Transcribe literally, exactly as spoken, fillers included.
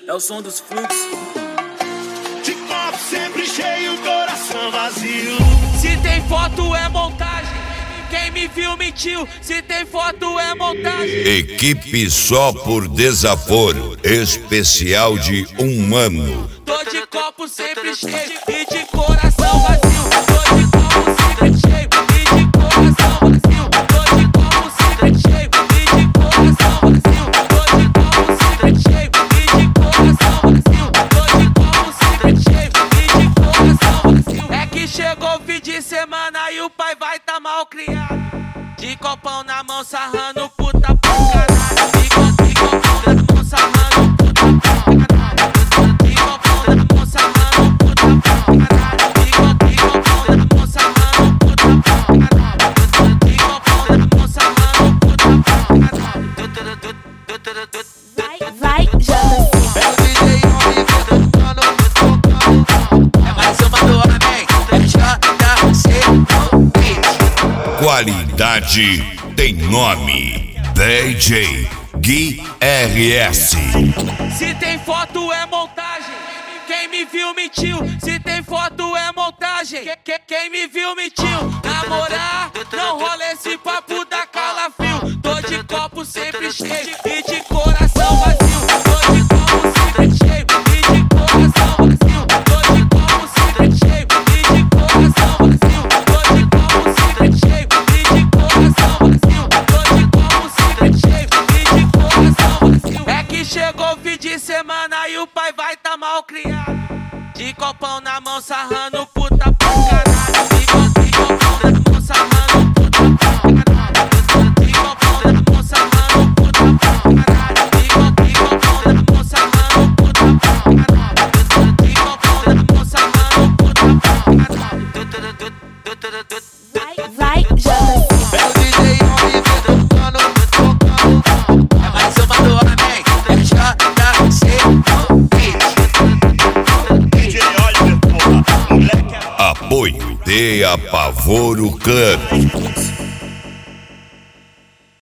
É o som dos fluxos. De copo sempre cheio, coração vazio. Se tem foto é montagem, quem me viu mentiu. Se tem foto é montagem. Equipe só por desaforo, especial de um ano. Tô de copo sempre cheio e de coração vazio. Tô de copo sempre cheio e de coração vazio. Tô de copo sempre cheio e de coração vazio. Tô de copo sempre cheio e de coração vazio. Tô de copo sempre cheio e de coração vazio. É que chegou o fim de semana e o pai vai tá mal criado. De copão na mão sarrando puta pra caralho. De copão, de copão na mão sarrando puta pra caralho. De copão na mão sarrando puta pra caralho. De copão, de copão na mão sarrando puta pra caralho. De copão na mão sarrando puta pra caralho. Vai, vai, já É o D J Homem tocando, tocando. É mais uma do homem, é J C Beat. Qualidade tem nome. D J Gui R S. Se tem foto é montagem, quem me viu mentiu. Se tem foto é montagem, que, que, quem me viu mentiu. Namorar, não rola esse papo da calafrio. Tô de copo sempre cheio e de coração vazio. Tô de copo sempre cheio e de coração vazio. Tô de copo sempre cheio e de coração vazio. Tô de copo sempre cheio e de coração vazio. Tô de copo sempre cheio e de coração vazio. É que chegou o fim de semana e o pai vai tá mal criado. De copão na mão sarrando puta pra caralho. De copão, de copão na mão sarrando puta pra caralho. De copão na mão sarrando puta pra caralho. De copão, de copão na mão sarrando puta pra caralho. De copão na mão sarrando puta pra caralho. vai, vai, já É o D J Homem tocando, tocando. É mais uma do homem, é J C Beat. D J Oliver, porra, moleque é Apoio de Apavoro Club.